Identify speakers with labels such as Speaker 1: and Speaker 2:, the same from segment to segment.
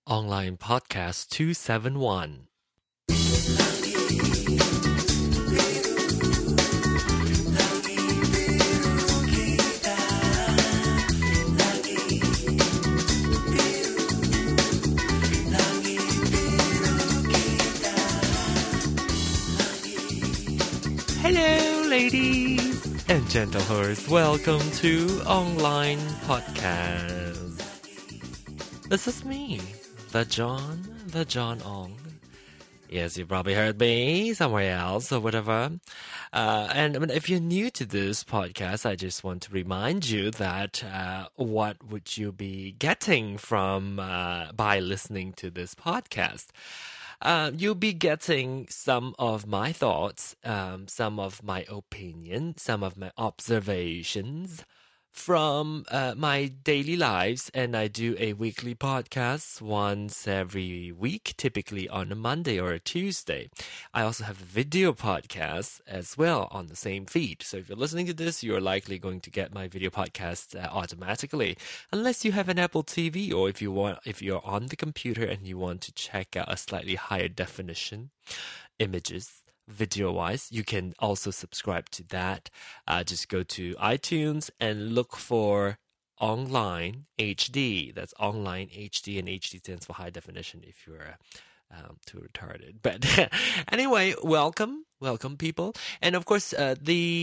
Speaker 1: Online Podcast 271. Hello, ladies and gentlemen. Welcome to Online Podcast. This is me, the John Ong. Yes, you probably heard me somewhere else or whatever. And if you're new to this podcast, I just want to remind you that what would you be getting from by listening to this podcast? You'll be getting some of my thoughts, some of my opinion, some of my observations from my daily lives, and I do a weekly podcast once every week, typically on a Monday or a Tuesday. I also have a video podcast as well on the same feed. So if you're listening to this, you're likely going to get my video podcast automatically, unless you have an Apple TV or if you're on the computer and you want to check out a slightly higher definition images. Video-wise, you can also subscribe to that. Just go to iTunes and look for Online HD. That's Online HD, and HD stands for high definition if you're too retarded. But anyway, welcome people. And of course, from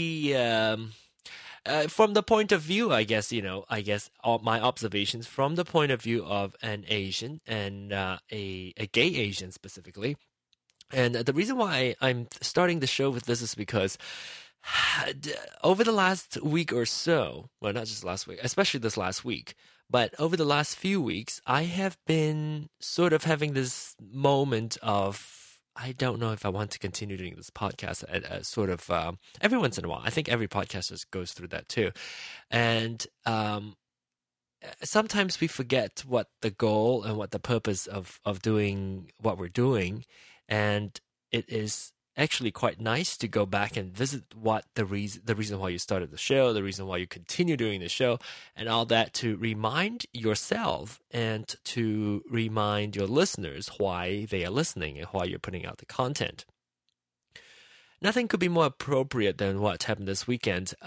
Speaker 1: the point of view, I guess all my observations from the point of view of an Asian and a gay Asian specifically. And the reason why I'm starting the show with this is because over the last week or so, well, not just last week, especially this last week, but over the last few weeks, I have been sort of having this moment of, I don't know if I want to continue doing this podcast every once in a while. I think every podcaster goes through that too. And sometimes we forget what the goal and what the purpose of doing what we're doing. And it is actually quite nice to go back and visit what the reason why you started the show, the reason why you continue doing the show, and all that, to remind yourself and to remind your listeners why they are listening and why you're putting out the content. Nothing could be more appropriate than what happened this weekend.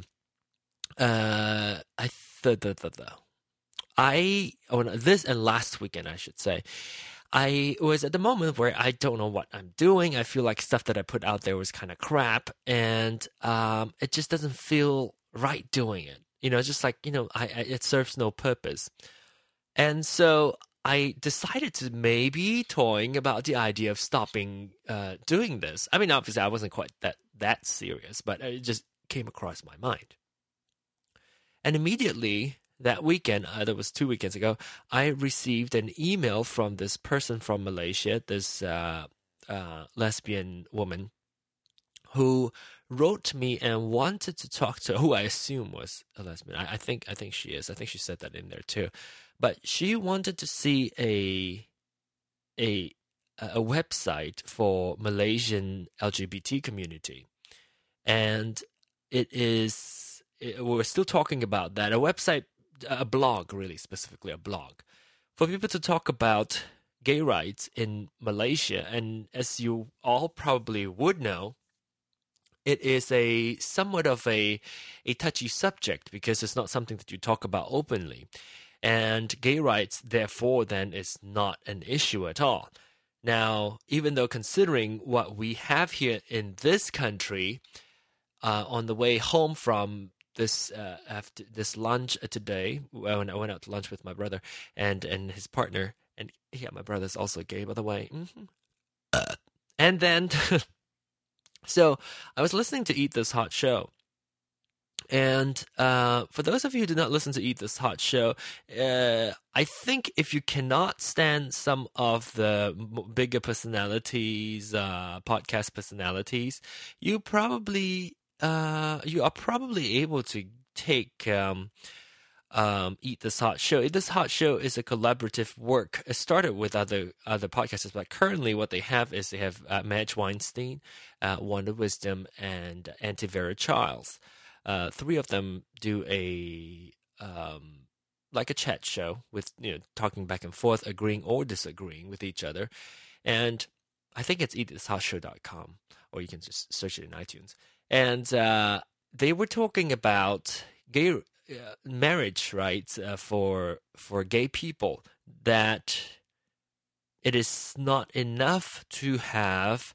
Speaker 1: This and last weekend, I should say. I was at the moment where I don't know what I'm doing. I feel like stuff that I put out there was kind of crap, and it just doesn't feel right doing it. It's just like, it serves no purpose. And so I decided to maybe toying about the idea of stopping doing this. I mean, obviously I wasn't quite that serious, but it just came across my mind. And immediately that weekend, that was 2 weekends ago, I received an email from this person from Malaysia, this lesbian woman, who wrote me and wanted to talk to, who I assume was a lesbian. I think she is. I think she said that in there too. But she wanted to see a website for Malaysian LGBT community, and we're still talking about that. A blog, really specifically a blog, for people to talk about gay rights in Malaysia. And as you all probably would know, it is a somewhat of a touchy subject because it's not something that you talk about openly. And gay rights, therefore, then is not an issue at all. Now, even though considering what we have here in this country, on the way home from after this lunch today, when I went out to lunch with my brother and his partner, and yeah, my brother's also gay, by the way. And then, so I was listening to Eat This Hot Show, and for those of you who do not listen to Eat This Hot Show, I think if you cannot stand some of the bigger personalities, podcast personalities, you are probably able to take Eat This Hot Show. Eat This Hot Show is a collaborative work. It started with other podcasters, but currently what they have is Madge Weinstein, Wonder Wisdom, and Auntie Vera Childs. Three of them do a like a chat show with talking back and forth, agreeing or disagreeing with each other. And I think it's edithshow.com, or you can just search it in iTunes. And they were talking about gay marriage rights for gay people, that it is not enough to have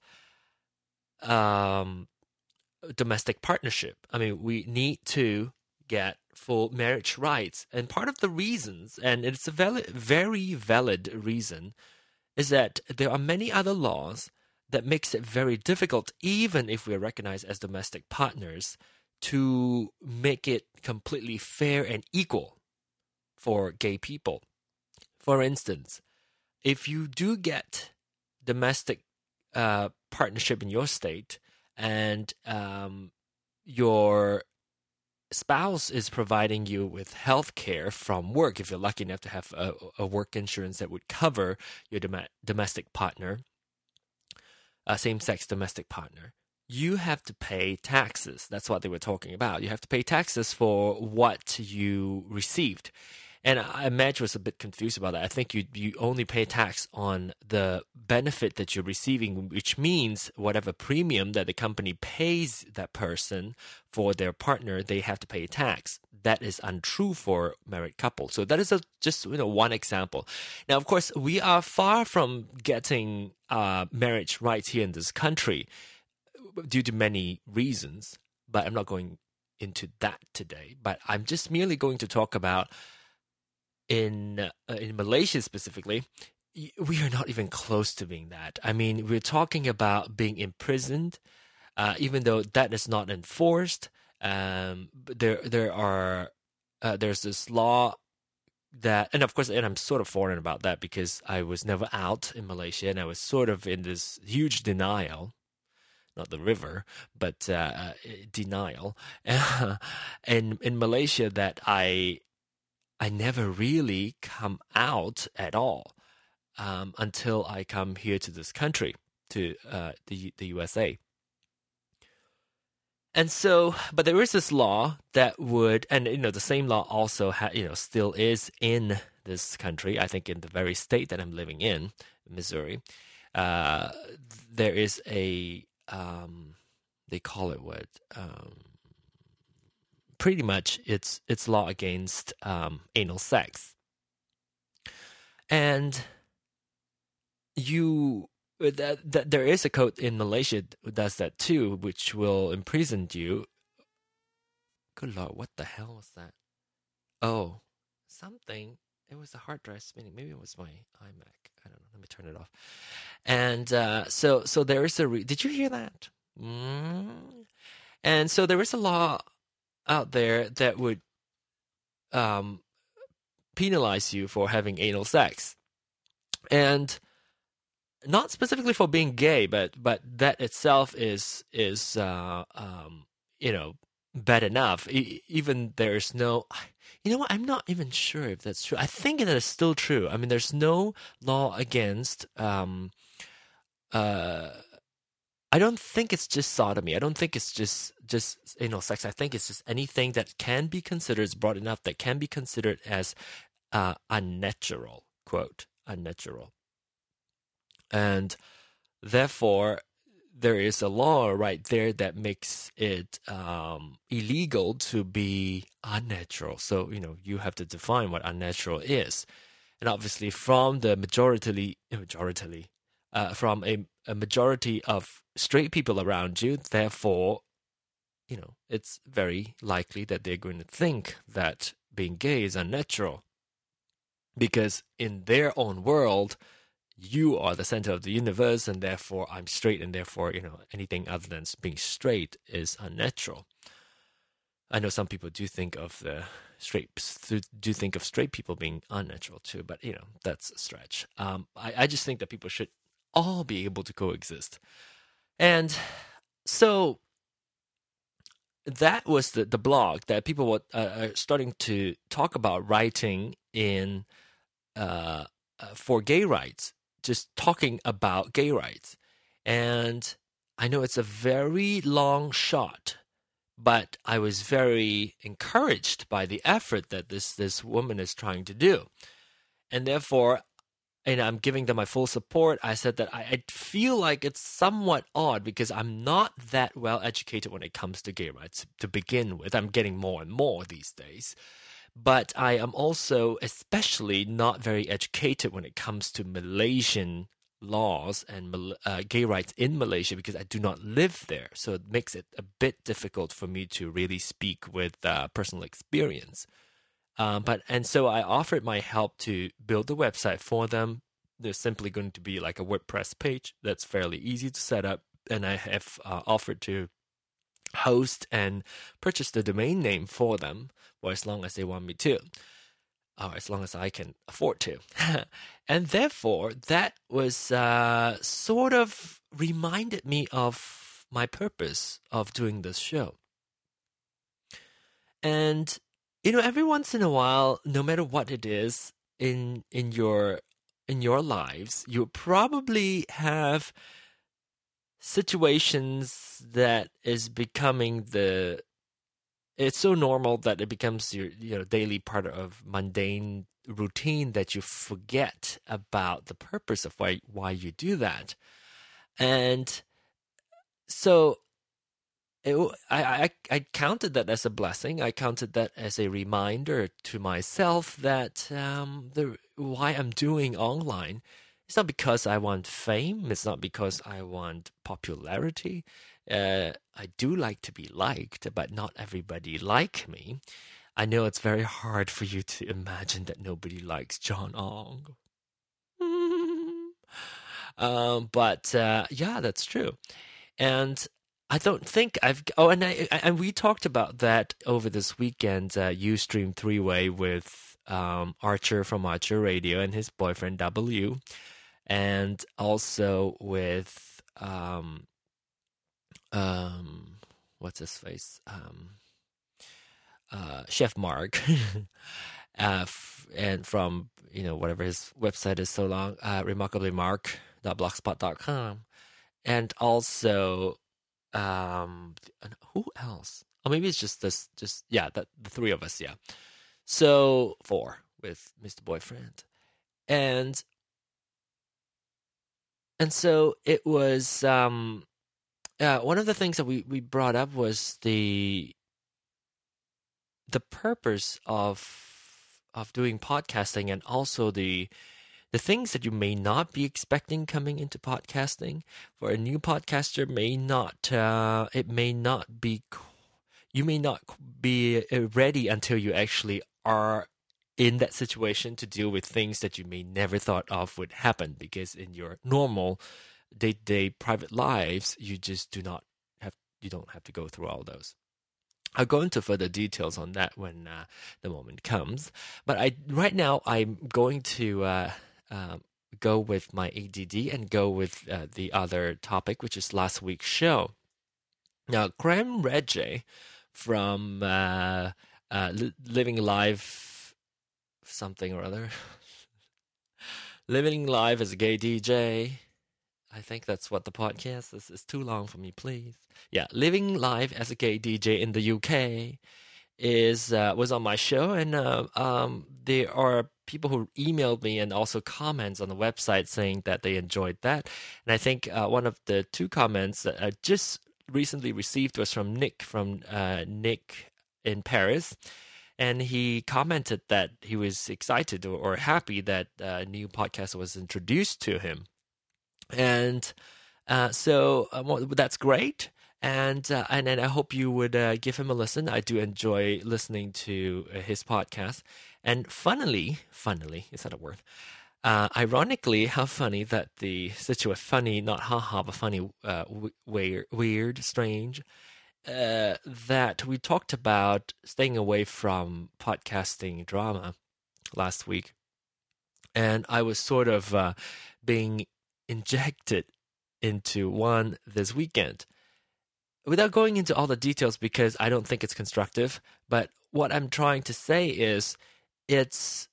Speaker 1: domestic partnership. I mean, we need to get full marriage rights. And part of the reasons, and it's a very valid reason, is that there are many other laws that makes it very difficult, even if we're recognized as domestic partners, to make it completely fair and equal for gay people. For instance, if you do get domestic partnership in your state, and your spouse is providing you with health care from work, if you're lucky enough to have a work insurance that would cover your domestic partner, same-sex domestic partner, you have to pay taxes. That's what they were talking about. You have to pay taxes for what you received. And Madge was a bit confused about that. I think you only pay tax on the benefit that you're receiving, which means whatever premium that the company pays that person for their partner, they have to pay tax. That is untrue for married couples. So that is just one example. Now, of course, we are far from getting marriage rights here in this country due to many reasons, but I'm not going into that today. But I'm just merely going to talk about in Malaysia specifically, we are not even close to being that. I mean, we're talking about being imprisoned, even though that is not enforced. There's this law that, and of course, and I'm sort of foreign about that because I was never out in Malaysia, and I was sort of in this huge denial. Not the river, but denial. And in Malaysia, that I never really come out at all until I come here to this country, to the USA. And so, but there is this law that would, and the same law also still is in this country. I think in the very state that I'm living in, Missouri, there is a they call it what? Pretty much it's law against anal sex. And there is a code in Malaysia that does that too, which will imprison you. Good Lord, what the hell was that? Oh, something. It was a hard drive spinning. Maybe it was my iMac. I don't know. Let me turn it off. And so there is did you hear that? And so there is a law out there that would penalize you for having anal sex, and not specifically for being gay, but that itself is bad enough. Even there's no, what? I'm not even sure if that's true. I think that is still true. I mean, there's no law against. I don't think it's just sodomy. I don't think it's just anal sex. I think it's just anything that can be considered, is broad enough, that can be considered as unnatural, quote, unnatural. And therefore, there is a law right there that makes it illegal to be unnatural. So, you have to define what unnatural is. And obviously, from the from a majority of straight people around you, therefore, it's very likely that they're going to think that being gay is unnatural. Because in their own world, you are the center of the universe, and therefore I'm straight, and therefore, anything other than being straight is unnatural. I know some people do think of straight people being unnatural too, but that's a stretch. I just think that people should all be able to coexist. And so that was the blog that people were starting to talk about writing in for gay rights, just talking about gay rights. And I know it's a very long shot but I was very encouraged by the effort that this woman is trying to do. And therefore, and I'm giving them my full support. I said that I feel like it's somewhat odd because I'm not that well educated when it comes to gay rights to begin with. I'm getting more and more these days. But I am also especially not very educated when it comes to Malaysian laws and gay rights in Malaysia because I do not live there. So it makes it a bit difficult for me to really speak with personal experience. So I offered my help to build the website for them. There's simply going to be like a WordPress page that's fairly easy to set up. And I have offered to host and purchase the domain name for them for as long as they want me to, or as long as I can afford to. And therefore, that was sort of reminded me of my purpose of doing this show. And every once in a while, no matter what it is in your lives, you probably have situations that is becoming it's so normal that it becomes your daily part of mundane routine that you forget about the purpose of why you do that. And so I counted that as a blessing. I counted that as a reminder to myself that why I'm doing online, it's not because I want fame. It's not because I want popularity. I do like to be liked, but not everybody like me. I know it's very hard for you to imagine that nobody likes John Ong. But that's true. And I don't think and we talked about that over this weekend, Ustream 3-way with Archer from Archer Radio and his boyfriend W, and also with what's his face, Chef Mark, and from whatever his website is so long, remarkablymark.blogspot.com, and also who else? Oh, maybe it's just the three of us, yeah. So 4 with Mr. Boyfriend, and so it was one of the things that we brought up was the purpose of doing podcasting, and also the things that you may not be expecting coming into podcasting. For a new podcaster, you may not be ready until you actually are in that situation to deal with things that you may never thought of would happen, because in your normal day-to-day private lives, you just don't have to go through all those. I'll go into further details on that when the moment comes. But right now I'm going to go with my ADD and go with the other topic, which is last week's show. Now, Graham Reggie from Living Live something or other. Living Live as a Gay DJ. I think that's what the podcast is. It's too long for me, please. Yeah, Living Live as a Gay DJ in the UK was on my show, and there are people who emailed me and also comments on the website saying that they enjoyed that. And I think one of the 2 comments that I just recently received was from Nick in Paris. And he commented that he was excited or happy that a new podcast was introduced to him. And so that's great. And then I hope you would give him a listen. I do enjoy listening to his podcast. And funnily, is that a word? Ironically, how funny that the situation, funny, not haha, but funny, weird, strange, that we talked about staying away from podcasting drama last week. And I was sort of being injected into one this weekend. Without going into all the details, because I don't think it's constructive, but what I'm trying to say is it's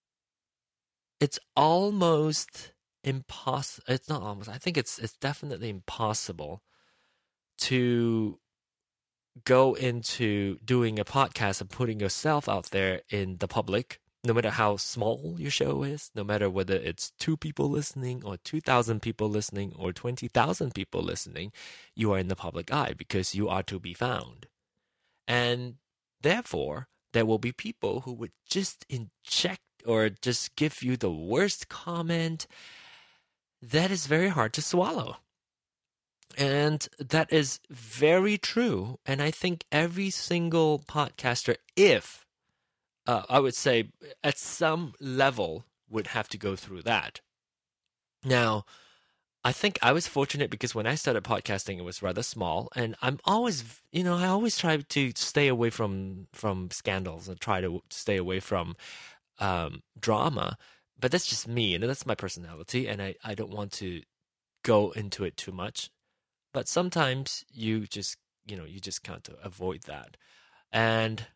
Speaker 1: almost impossible. It's not almost. I think it's definitely impossible to go into doing a podcast and putting yourself out there in the public, no matter how small your show is, no matter whether it's 2 people listening or 2,000 people listening or 20,000 people listening, you are in the public eye because you are to be found. And therefore, there will be people who would just inject or just give you the worst comment. That is very hard to swallow. And that is very true. And I think every single podcaster, if I would say at some level, would have to go through that. Now, I think I was fortunate because when I started podcasting, it was rather small, and I'm always, I always try to stay away from scandals and try to stay away from drama. But that's just me, and that's my personality, and I don't want to go into it too much. But sometimes you just can't avoid that, and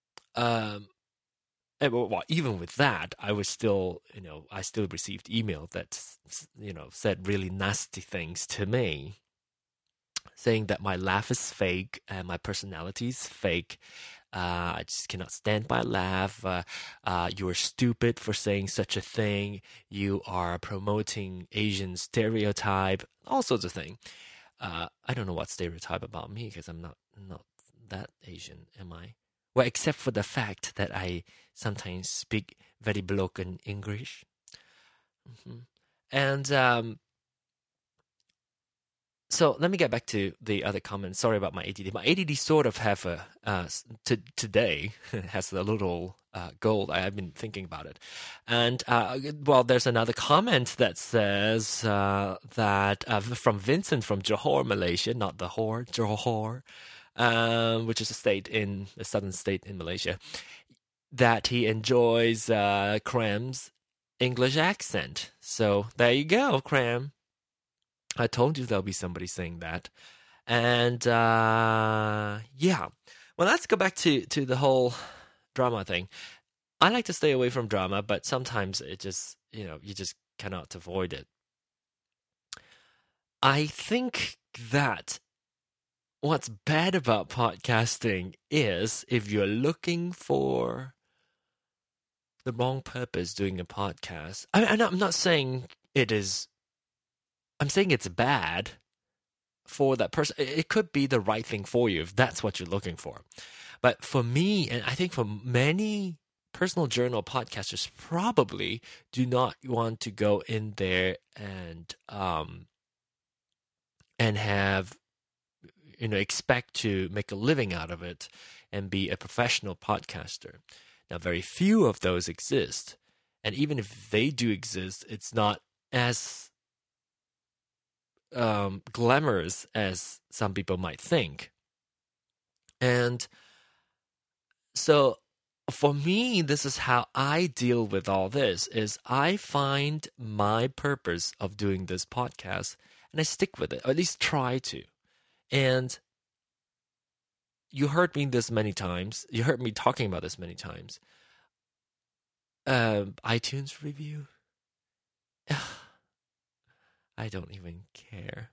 Speaker 1: well, even with that, I was still, I still received email that, said really nasty things to me, saying that my laugh is fake and my personality is fake. I just cannot stand my laugh. You are stupid for saying such a thing. You are promoting Asian stereotype, all sorts of things. I don't know what stereotype about me because I'm not that Asian, am I? Well, except for the fact that I sometimes speak very broken English. And so let me get back to the other comments. Sorry about my ADD. My ADD sort of have today has a little gold. I've been thinking about it. And, there's another comment that says that from Vincent from Johor, Malaysia, not the whore, Johor, which is a southern state in Malaysia, that he enjoys Cram's English accent. So there you go, Cram. I told you there'll be somebody saying that. And yeah. Well, let's go back to the whole drama thing. I like to stay away from drama, but sometimes it just, you just cannot avoid it. I think that what's bad about podcasting is if you're looking for the wrong purpose doing a podcast. I'm not saying it is. I'm saying it's bad for that person. It could be the right thing for you if that's what you're looking for. But for me, and I think for many personal journal podcasters, probably do not want to go in there and have, expect to make a living out of it and be a professional podcaster. Now, very few of those exist. And even if they do exist, it's not as glamorous as some people might think. And so for me, this is how I deal with all this, is I find my purpose of doing this podcast and I stick with it, or at least try to. And you heard me this many times. You heard me talking about this many times. iTunes review. I don't even care.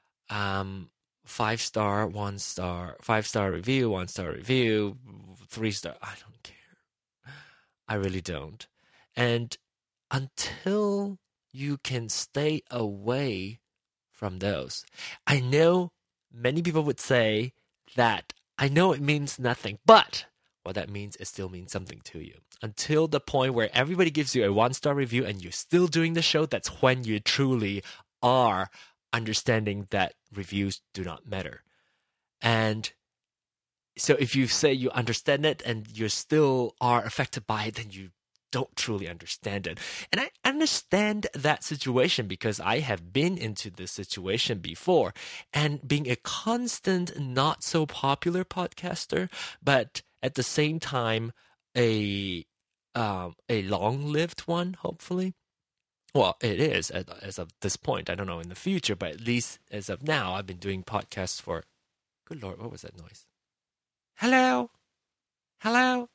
Speaker 1: 5-star, 1-star, 5-star review, 1-star review, 3-star. I don't care. I really don't. And until you can stay away from those, I know many people would say that I know it means nothing, but what that means, it still means something to you. Until the point where everybody gives you a 1-star review and you're still doing the show, that's when you truly are understanding that reviews do not matter. And so if you say you understand it and you still are affected by it, then you don't truly understand it. And I understand that situation because I have been into this situation before. And being a constant, not so popular podcaster, but at the same time, a long-lived one, hopefully. Well, it is as of this point. I don't know in the future, but at least as of now, I've been doing podcasts for... Good Lord, what was that noise? Hello? Hello?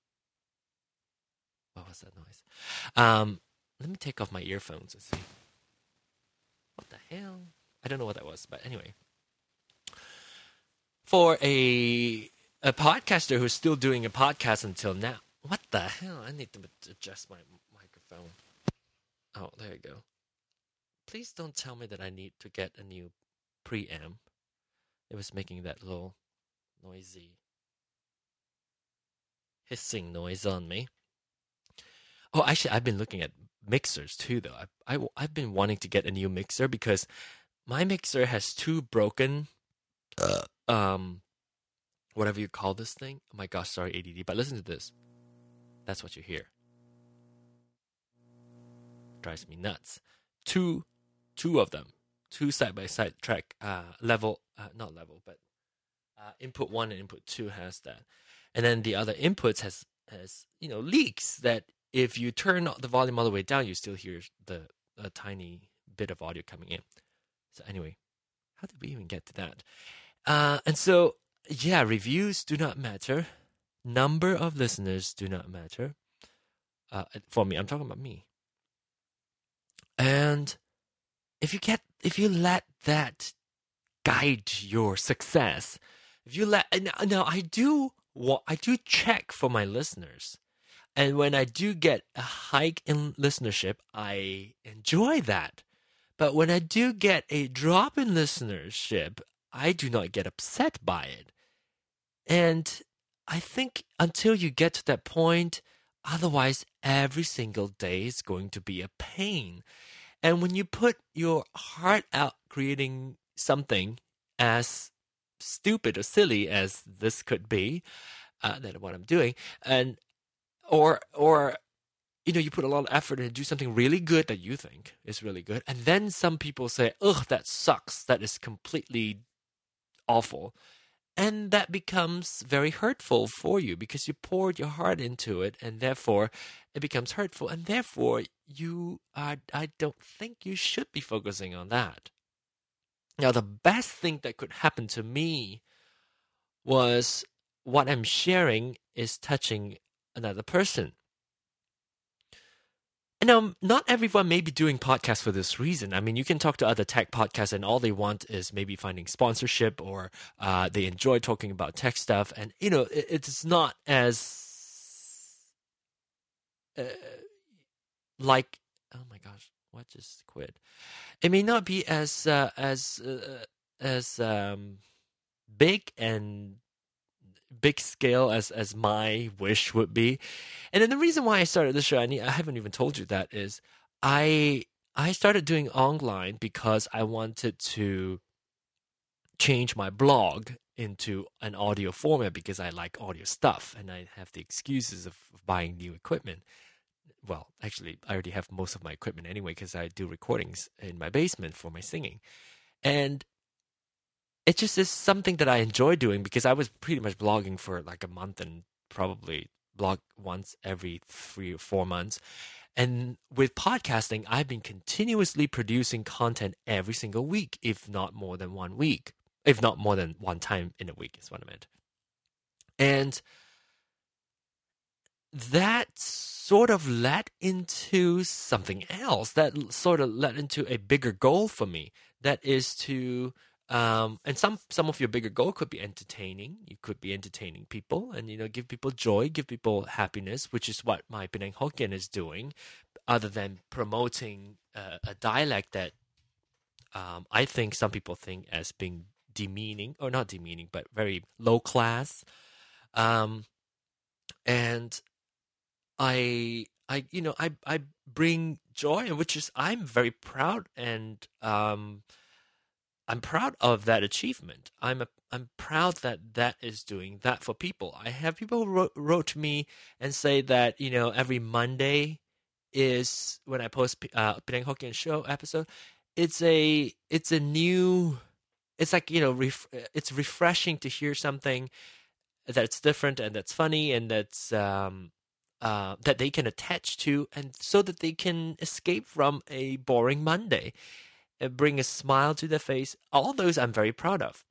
Speaker 1: What was that noise? Let me take off my earphones and see. What the hell? I don't know what that was, but anyway. for a podcaster who's still doing a podcast until now. What the hell? I need to adjust my microphone. Oh, there you go. Please don't tell me that I need to get a new preamp. It was making that little noisy hissing noise on me. Oh, actually, I've been looking at mixers too, though. I've been wanting to get a new mixer because my mixer has two broken, whatever you call this thing. Oh my gosh, sorry, ADD. But listen to this. That's what you hear. Drives me nuts. Two of them, two side-by-side track, not level, but input 1 and input 2 has that, and then the other inputs has leaks that if you turn the volume all the way down, you still hear a tiny bit of audio coming in. So anyway, how did we even get to that? And so yeah, reviews do not matter, number of listeners do not matter. For me, I'm talking about me. And if you let that guide your success, if you let now I do check for my listeners, and when I do get a hike in listenership, I enjoy that. But when I do get a drop in listenership, I do not get upset by it. And I think until you get to that point, otherwise every single day is going to be a pain. And when you put your heart out creating something as stupid or silly as this could be, that what I'm doing, and or you put a lot of effort and do something really good that you think is really good, and then some people say, "Ugh, that sucks. That is completely awful," and that becomes very hurtful for you because you poured your heart into it, and therefore it becomes hurtful, and therefore I don't think you should be focusing on that. Now, the best thing that could happen to me was what I'm sharing is touching another person. And now, not everyone may be doing podcasts for this reason. I mean, you can talk to other tech podcasts and all they want is maybe finding sponsorship, or they enjoy talking about tech stuff. And, it's not as like, oh my gosh, what just quit? It may not be as big scale as my wish would be. And then the reason why I started this show, I haven't even told you that, is I started doing online because I wanted to change my blog into an audio format because I like audio stuff and I have the excuses of buying new equipment. Well, actually, I already have most of my equipment anyway because I do recordings in my basement for my singing. And it just is something that I enjoy doing because I was pretty much blogging for like a month and probably blog once every 3 or 4 months. And with podcasting, I've been continuously producing content every single week, if not more than 1 week. If not more than one time in a week is what I meant. And that sort of led into something else. That sort of led into a bigger goal for me. That is to, and some of your bigger goal could be entertaining. You could be entertaining people and, give people joy, give people happiness, which is what my Penang Hokkien is doing, other than promoting a dialect that I think some people think as being demeaning, or not demeaning, but very low class. And I bring joy, which is, I'm very proud, and I'm proud of that achievement. I'm proud that is doing that for people. I have people who wrote to me and say that every Monday is when I post Penang Hokkien Show episode. It's like it's refreshing to hear something that's different and that's funny and that's that they can attach to, and so that they can escape from a boring Monday and bring a smile to their face. All those I'm very proud of.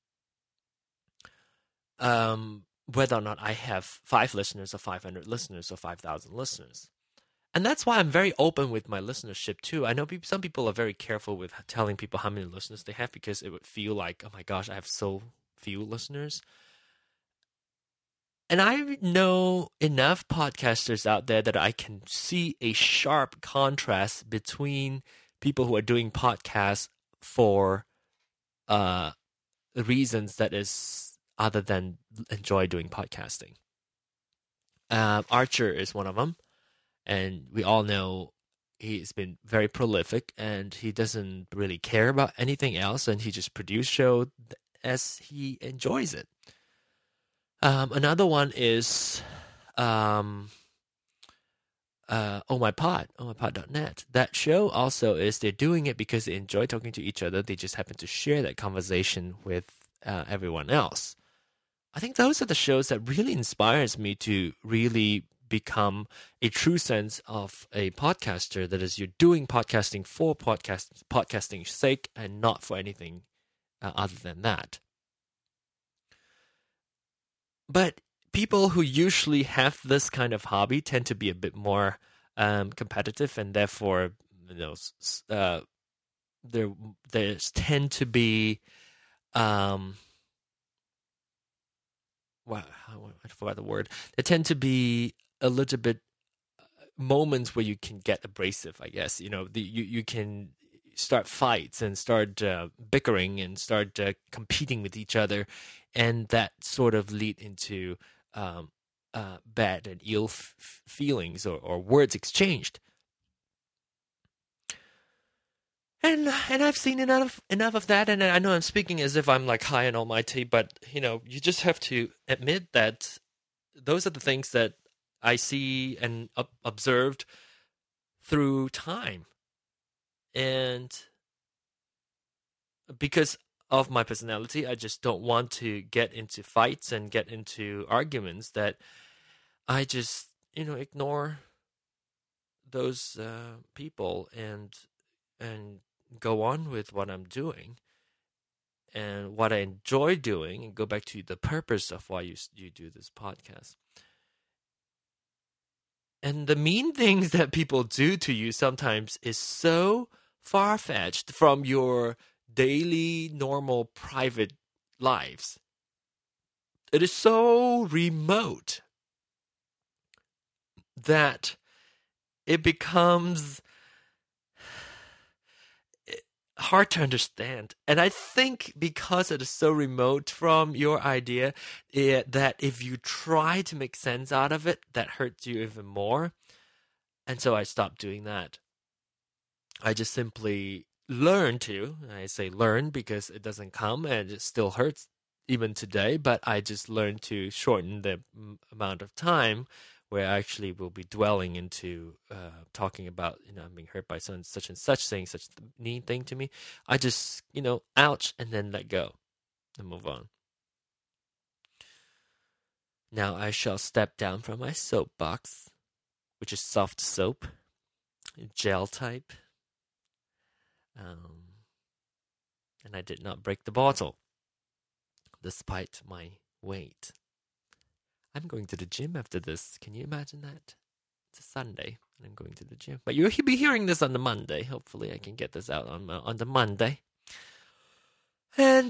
Speaker 1: Whether or not I have 5 listeners or 500 listeners or 5,000 listeners. And that's why I'm very open with my listenership too. I know some people are very careful with telling people how many listeners they have because it would feel like, oh my gosh, I have so few listeners. And I know enough podcasters out there that I can see a sharp contrast between people who are doing podcasts for reasons that is other than enjoy doing podcasting. Archer is one of them, and we all know he's been very prolific, and he doesn't really care about anything else, and he just produces show as he enjoys it. Another one is Oh My Pod, ohmypod.net. That show also is they're doing it because they enjoy talking to each other. They just happen to share that conversation with everyone else. I think those are the shows that really inspires me to really become a true sense of a podcaster. That is, you're doing podcasting for podcasting's sake and not for anything other than that. But people who usually have this kind of hobby tend to be a bit more competitive, and therefore, there tend to be I forgot the word. There tend to be a little bit moments where you can get abrasive, I guess. You can start fights and start bickering and start competing with each other, and that sort of lead into bad and ill feelings or words exchanged. And I've seen enough of that, and I know I'm speaking as if I'm like high and almighty, but you just have to admit that those are the things that I see and observed through time. And because of my personality, I just don't want to get into fights and get into arguments, that I just ignore those people and go on with what I'm doing and what I enjoy doing, and go back to the purpose of why you do this podcast. And the mean things that people do to you sometimes is so far-fetched from your daily, normal, private lives. It is so remote that it becomes hard to understand. And I think because it is so remote from your idea, that if you try to make sense out of it, that hurts you even more. And so I stopped doing that. I just simply learn to, I say learn because it doesn't come and it still hurts even today, but I just learned to shorten the amount of time where I actually will be dwelling into talking about, I'm being hurt by such and such, saying such a mean thing to me. I just, ouch, and then let go and move on. Now I shall step down from my soapbox, which is soft soap, gel type. And I did not break the bottle, despite my weight. I'm going to the gym after this. Can you imagine that? It's a Sunday, and I'm going to the gym. But you'll be hearing this on the Monday. Hopefully, I can get this out on the Monday. And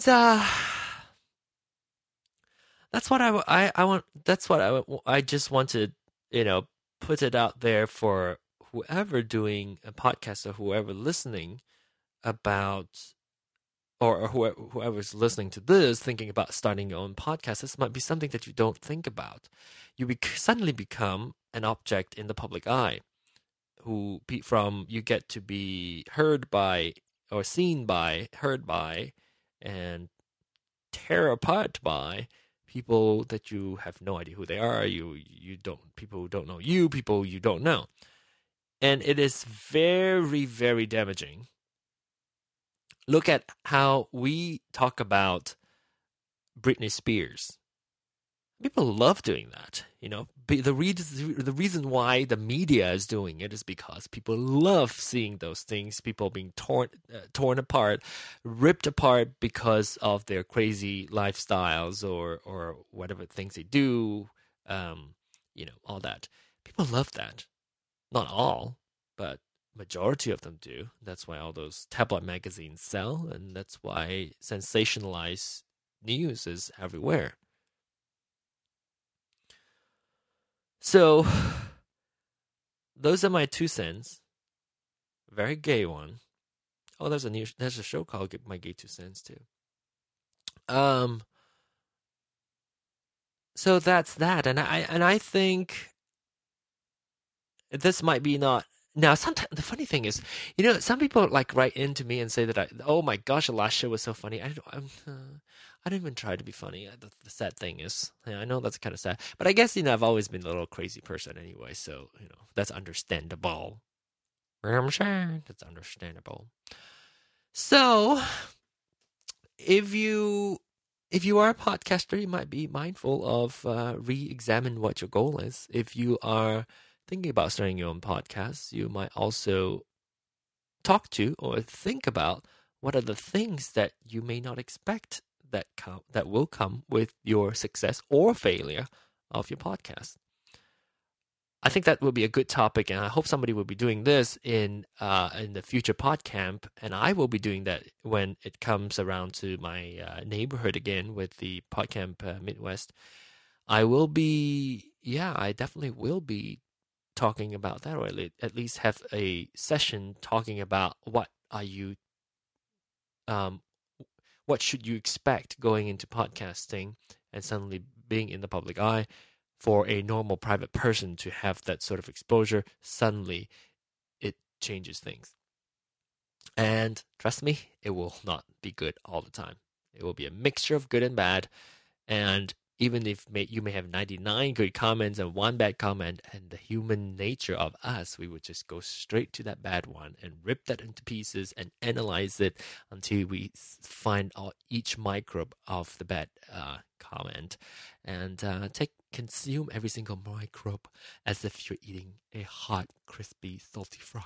Speaker 1: that's what I want. That's what I just want to, put it out there for whoever doing a podcast or whoever listening about. Or whoever's listening to this, thinking about starting your own podcast, this might be something that you don't think about. You suddenly become an object in the public eye, you get to be heard by, or seen by, heard by, and tear apart by people that you have no idea who they are. People who don't know you, people you don't know, and it is very, very damaging. Look at how we talk about Britney Spears. People love doing that. The reason why the media is doing it is because people love seeing those things. People being torn apart, ripped apart because of their crazy lifestyles or whatever things they do. All that. People love that. Not all, but majority of them do. That's why all those tabloid magazines sell, and that's why sensationalized news is everywhere. So, those are my 2 cents. Very gay one. Oh, there's a show called My Gay 2 Cents too. So that's that, and I think this might be not. Now, sometimes the funny thing is, some people like write into me and say that oh my gosh, the last show was so funny. I don't even try to be funny. The sad thing is, I know that's kind of sad, but I guess I've always been a little crazy person anyway, so that's understandable. I'm sure that's understandable. So, if you are a podcaster, you might be mindful of re-examine what your goal is. If you are thinking about starting your own podcast, you might also talk to or think about what are the things that you may not expect that will come with your success or failure of your podcast. I think that will be a good topic, and I hope somebody will be doing this in the future PodCamp, and I will be doing that when it comes around to my neighborhood again with the PodCamp Midwest. I definitely will be talking about that, or at least have a session talking about what should you expect going into podcasting and suddenly being in the public eye. For a normal private person to have that sort of exposure, suddenly it changes things. And trust me, it will not be good all the time. It will be a mixture of good and bad. And even if you may have 99 good comments and 1 bad comment, and the human nature of us, we would just go straight to that bad one and rip that into pieces and analyze it until we find out each microbe of the bad comment, and consume every single microbe as if you're eating a hot, crispy, salty fries.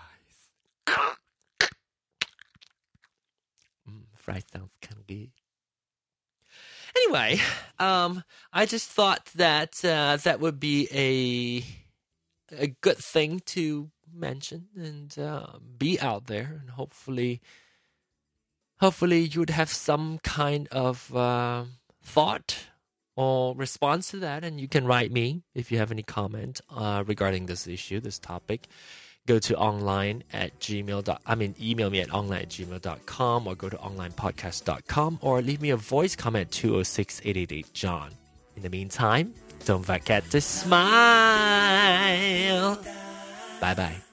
Speaker 1: Fries sounds kind of good. Anyway, I just thought that that would be a good thing to mention and be out there, and hopefully you would have some kind of thought or response to that, and you can write me if you have any comment regarding this issue, this topic. Go to email me at online@gmail.com, or go to onlinepodcast.com, or leave me a voice comment 206-888-JOHN. In the meantime, don't forget to smile. Bye-bye.